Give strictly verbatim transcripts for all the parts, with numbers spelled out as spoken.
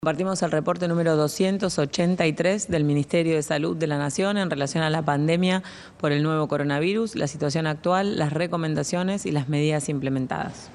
Compartimos el reporte número doscientos ochenta y tres del Ministerio de Salud de la Nación en relación a la pandemia por el nuevo coronavirus, la situación actual, las recomendaciones y las medidas implementadas.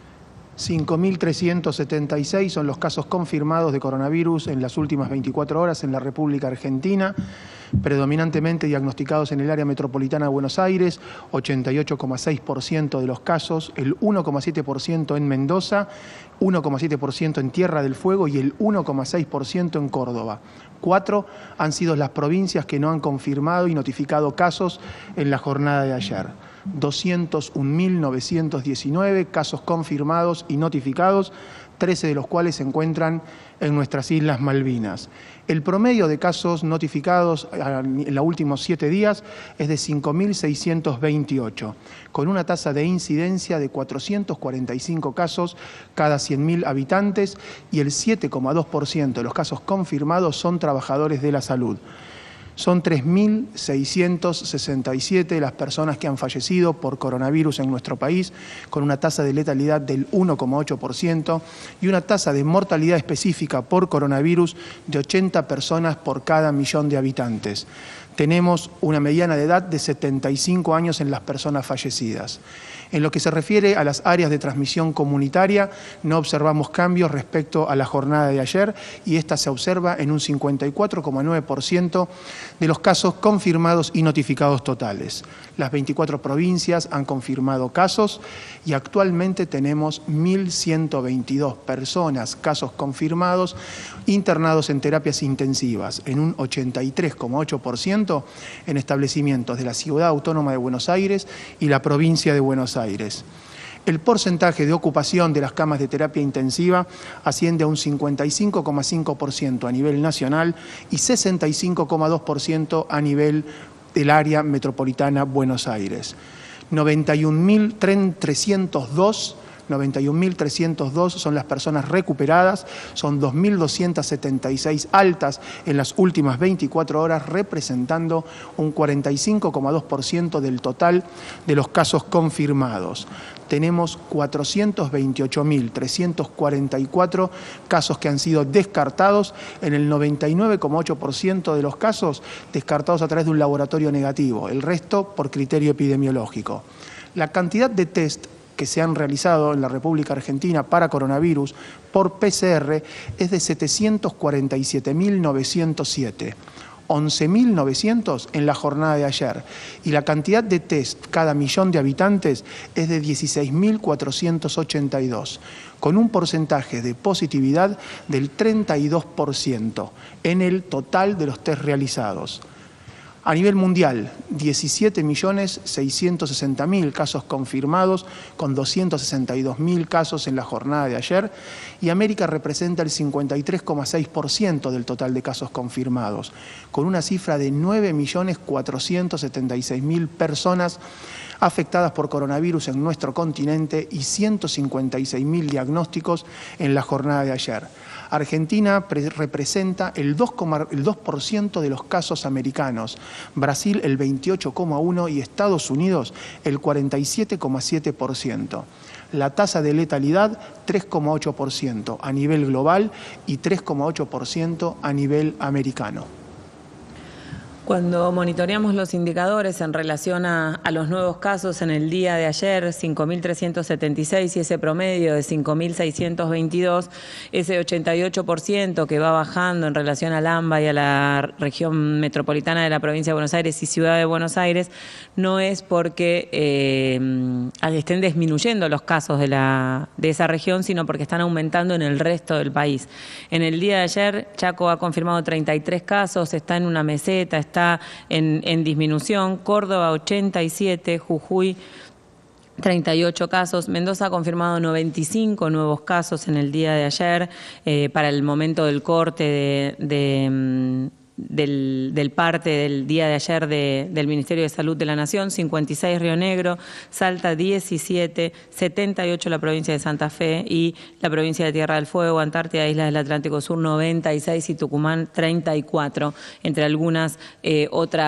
cinco mil trescientos setenta y seis son los casos confirmados de coronavirus en las últimas veinticuatro horas en la República Argentina, predominantemente diagnosticados en el área metropolitana de Buenos Aires, ochenta y ocho coma seis por ciento de los casos, el uno coma siete por ciento en Mendoza, uno coma siete por ciento en Tierra del Fuego y el uno coma seis por ciento en Córdoba. Cuatro han sido las provincias que no han confirmado y notificado casos en la jornada de ayer. doscientos un mil novecientos diecinueve casos confirmados y notificados, trece de los cuales se encuentran en nuestras Islas Malvinas. El promedio de casos notificados en los últimos siete días es de cinco mil seiscientos veintiocho, con una tasa de incidencia de cuatrocientos cuarenta y cinco casos cada cien mil habitantes y el siete coma dos por ciento de los casos confirmados son trabajadores de la salud. Son tres mil seiscientos sesenta y siete las personas que han fallecido por coronavirus en nuestro país, con una tasa de letalidad del uno coma ocho por ciento y una tasa de mortalidad específica por coronavirus de ochenta personas por cada millón de habitantes. Tenemos una mediana de edad de setenta y cinco años en las personas fallecidas. En lo que se refiere a las áreas de transmisión comunitaria, no observamos cambios respecto a la jornada de ayer y esta se observa en un cincuenta y cuatro coma nueve por ciento de los casos confirmados y notificados totales. Las veinticuatro provincias han confirmado casos y actualmente tenemos mil ciento veintidós personas, casos confirmados, internados en terapias intensivas, en un ochenta y tres coma ocho por ciento en establecimientos de la Ciudad Autónoma de Buenos Aires y la provincia de Buenos Aires. El porcentaje de ocupación de las camas de terapia intensiva asciende a un cincuenta y cinco coma cinco por ciento a nivel nacional y sesenta y cinco coma dos por ciento a nivel del área metropolitana Buenos Aires. noventa y un mil trescientos dos noventa y un mil trescientos dos son las personas recuperadas, son dos mil doscientas setenta y seis altas en las últimas veinticuatro horas, representando un cuarenta y cinco coma dos por ciento del total de los casos confirmados. Tenemos cuatrocientos veintiocho mil trescientos cuarenta y cuatro casos que han sido descartados, en el noventa y nueve coma ocho por ciento de los casos descartados a través de un laboratorio negativo, el resto por criterio epidemiológico. La cantidad de test que se han realizado en la República Argentina para coronavirus por P C R es de setecientos cuarenta y siete mil novecientos siete, once mil novecientos en la jornada de ayer, y la cantidad de test cada millón de habitantes es de dieciséis mil cuatrocientos ochenta y dos, con un porcentaje de positividad del treinta y dos por ciento en el total de los test realizados. A nivel mundial, diecisiete millones seiscientos sesenta mil casos confirmados, con doscientos sesenta y dos mil casos en la jornada de ayer, y América representa el cincuenta y tres coma seis por ciento del total de casos confirmados, con una cifra de nueve millones cuatrocientos setenta y seis mil personas afectadas por coronavirus en nuestro continente y ciento cincuenta y seis mil diagnósticos en la jornada de ayer. Argentina representa el dos por ciento de los casos americanos, Brasil el veintiocho coma uno por ciento y Estados Unidos el cuarenta y siete coma siete por ciento. La tasa de letalidad tres coma ocho por ciento a nivel global y tres coma ocho por ciento a nivel americano. Cuando monitoreamos los indicadores en relación a, a los nuevos casos en el día de ayer, cinco mil trescientos setenta y seis y ese promedio de cinco mil seiscientos veintidós, ese ochenta y ocho por ciento que va bajando en relación al AMBA y a la región metropolitana de la provincia de Buenos Aires y Ciudad de Buenos Aires, no es porque eh, estén disminuyendo los casos de, la, de esa región, sino porque están aumentando en el resto del país. En el día de ayer, Chaco ha confirmado treinta y tres casos, está en una meseta, está está en, en disminución, Córdoba ochenta y siete, Jujuy treinta y ocho casos, Mendoza ha confirmado noventa y cinco nuevos casos en el día de ayer, eh, para el momento del corte de... de Del, del parte del día de ayer de, del Ministerio de Salud de la Nación, cincuenta y seis Río Negro, Salta diecisiete, setenta y ocho la provincia de Santa Fe y la provincia de Tierra del Fuego, Antártida, Islas del Atlántico Sur noventa y seis y Tucumán treinta y cuatro, entre algunas eh, otras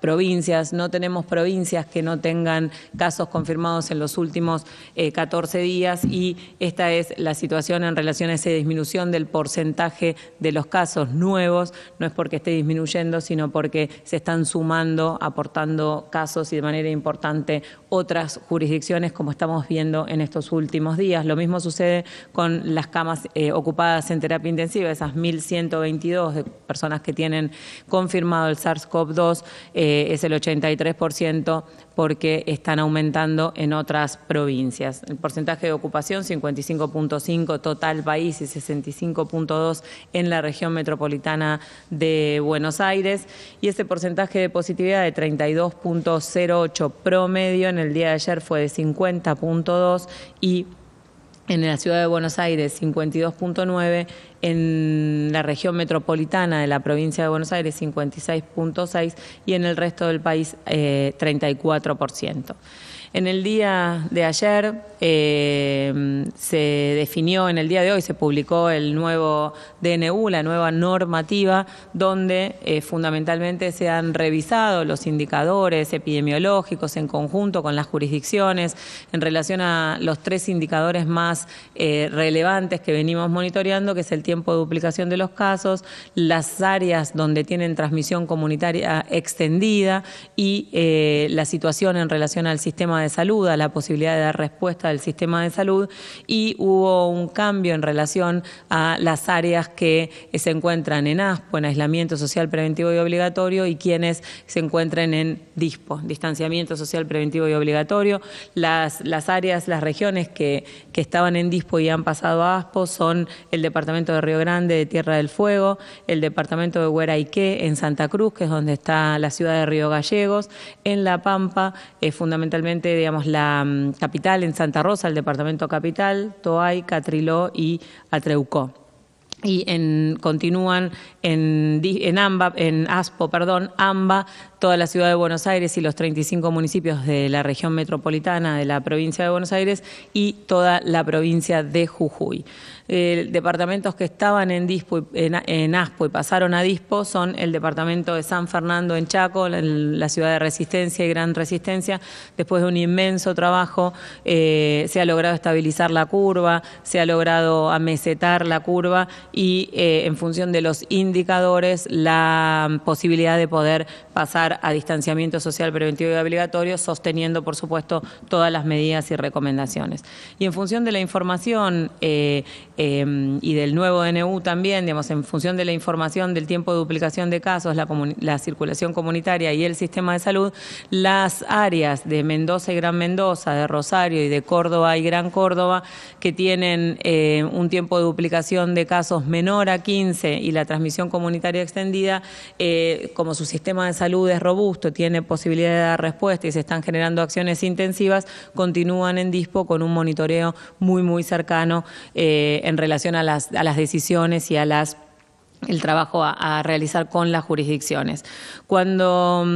provincias. No tenemos provincias que no tengan casos confirmados en los últimos eh, catorce días y esta es la situación en relación a esa disminución del porcentaje de los casos nuevos. No es porque esté disminuyendo, sino porque se están sumando, aportando casos y de manera importante otras jurisdicciones, como estamos viendo en estos últimos días. Lo mismo sucede con las camas eh, ocupadas en terapia intensiva, esas mil ciento veintidós de personas que tienen confirmado el SARS CoV dos, eh, es el ochenta y tres por ciento porque están aumentando en otras provincias. El porcentaje de ocupación, cincuenta y cinco punto cinco total país y sesenta y cinco punto dos en la región metropolitana de Buenos Aires, y ese porcentaje de positividad de treinta y dos punto cero ocho promedio en el día de ayer fue de cincuenta punto dos y en la ciudad de Buenos Aires cincuenta y dos punto nueve, en la región metropolitana de la provincia de Buenos Aires cincuenta y seis punto seis y en el resto del país eh, treinta y cuatro por ciento. En el día de ayer eh, se definió, en el día de hoy se publicó el nuevo D N U, la nueva normativa, donde eh, fundamentalmente se han revisado los indicadores epidemiológicos en conjunto con las jurisdicciones en relación a los tres indicadores más eh, relevantes que venimos monitoreando, que es el tiempo de duplicación de los casos, las áreas donde tienen transmisión comunitaria extendida y eh, la situación en relación al sistema de de salud, a la posibilidad de dar respuesta del sistema de salud, y hubo un cambio en relación a las áreas que se encuentran en ASPO, en aislamiento social preventivo y obligatorio, y quienes se encuentran en DISPO, distanciamiento social preventivo y obligatorio. Las, las áreas, las regiones que, que estaban en DISPO y han pasado a ASPO son el departamento de Río Grande, de Tierra del Fuego, el departamento de Gueraiqué, en Santa Cruz, que es donde está la ciudad de Río Gallegos, en La Pampa, eh, fundamentalmente digamos, la um, capital, en Santa Rosa, el departamento capital, Toay, Catriló y Atreucó. Y en, continúan en, en, AMBA, en ASPO, perdón, AMBA, toda la ciudad de Buenos Aires y los treinta y cinco municipios de la región metropolitana de la provincia de Buenos Aires y toda la provincia de Jujuy. Eh, departamentos que estaban en, Dispo, en, en ASPO y pasaron a DISPO son el departamento de San Fernando en Chaco, la, la ciudad de Resistencia y Gran Resistencia. Después de un inmenso trabajo eh, se ha logrado estabilizar la curva, se ha logrado amesetar la curva y eh, en función de los indicadores la posibilidad de poder pasar a distanciamiento social preventivo y obligatorio, sosteniendo por supuesto todas las medidas y recomendaciones. Y en función de la información eh, Eh, y del nuevo D N U también, digamos, en función de la información del tiempo de duplicación de casos, la, la circulación comunitaria y el sistema de salud, las áreas de Mendoza y Gran Mendoza, de Rosario y de Córdoba y Gran Córdoba, que tienen eh, un tiempo de duplicación de casos menor a quince y la transmisión comunitaria extendida, eh, como su sistema de salud es robusto, tiene posibilidad de dar respuesta y se están generando acciones intensivas, continúan en DISPO con un monitoreo muy, muy cercano eh, en relación a las, a las decisiones y a las el trabajo a, a realizar con las jurisdicciones. Cuando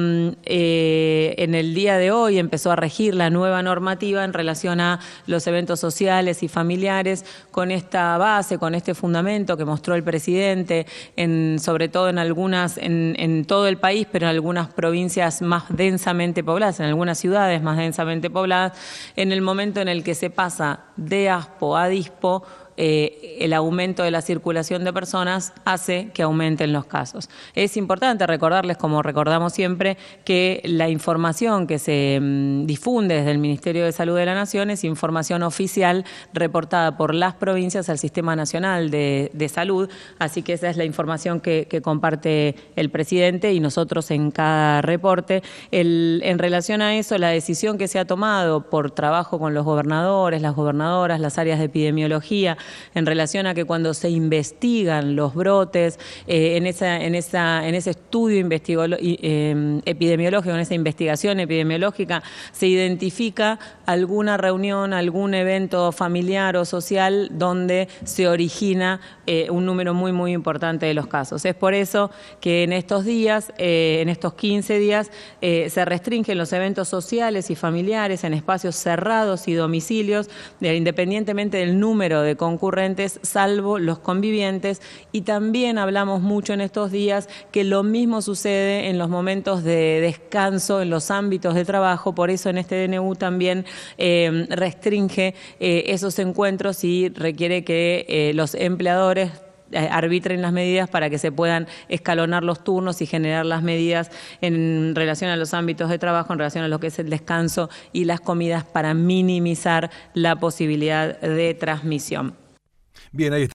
eh, en el día de hoy empezó a regir la nueva normativa en relación a los eventos sociales y familiares, con esta base, con este fundamento que mostró el presidente, en, sobre todo en algunas, en, en todo el país, pero en algunas provincias más densamente pobladas, en algunas ciudades más densamente pobladas, en el momento en el que se pasa de ASPO a DISPO, Eh, el aumento de la circulación de personas hace que aumenten los casos. Es importante recordarles, como recordamos siempre, que la información que se mmm, difunde desde el Ministerio de Salud de la Nación es información oficial reportada por las provincias al Sistema Nacional de, de Salud, así que esa es la información que, que comparte el presidente y nosotros en cada reporte. El, en relación a eso, la decisión que se ha tomado por trabajo con los gobernadores, las gobernadoras, las áreas de epidemiología, en relación a que cuando se investigan los brotes, eh, en, esa, en, esa, en ese estudio eh, epidemiológico, en esa investigación epidemiológica, se identifica alguna reunión, algún evento familiar o social donde se origina eh, un número muy, muy importante de los casos. Es por eso que en estos días, eh, en estos quince días, eh, se restringen los eventos sociales y familiares en espacios cerrados y domicilios, eh, independientemente del número de concursos concurrentes, salvo los convivientes. Y también hablamos mucho en estos días que lo mismo sucede en los momentos de descanso, en los ámbitos de trabajo. Por eso en este D N U también eh, restringe eh, esos encuentros y requiere que eh, los empleadores arbitren las medidas para que se puedan escalonar los turnos y generar las medidas en relación a los ámbitos de trabajo, en relación a lo que es el descanso y las comidas, para minimizar la posibilidad de transmisión. Bien, ahí está.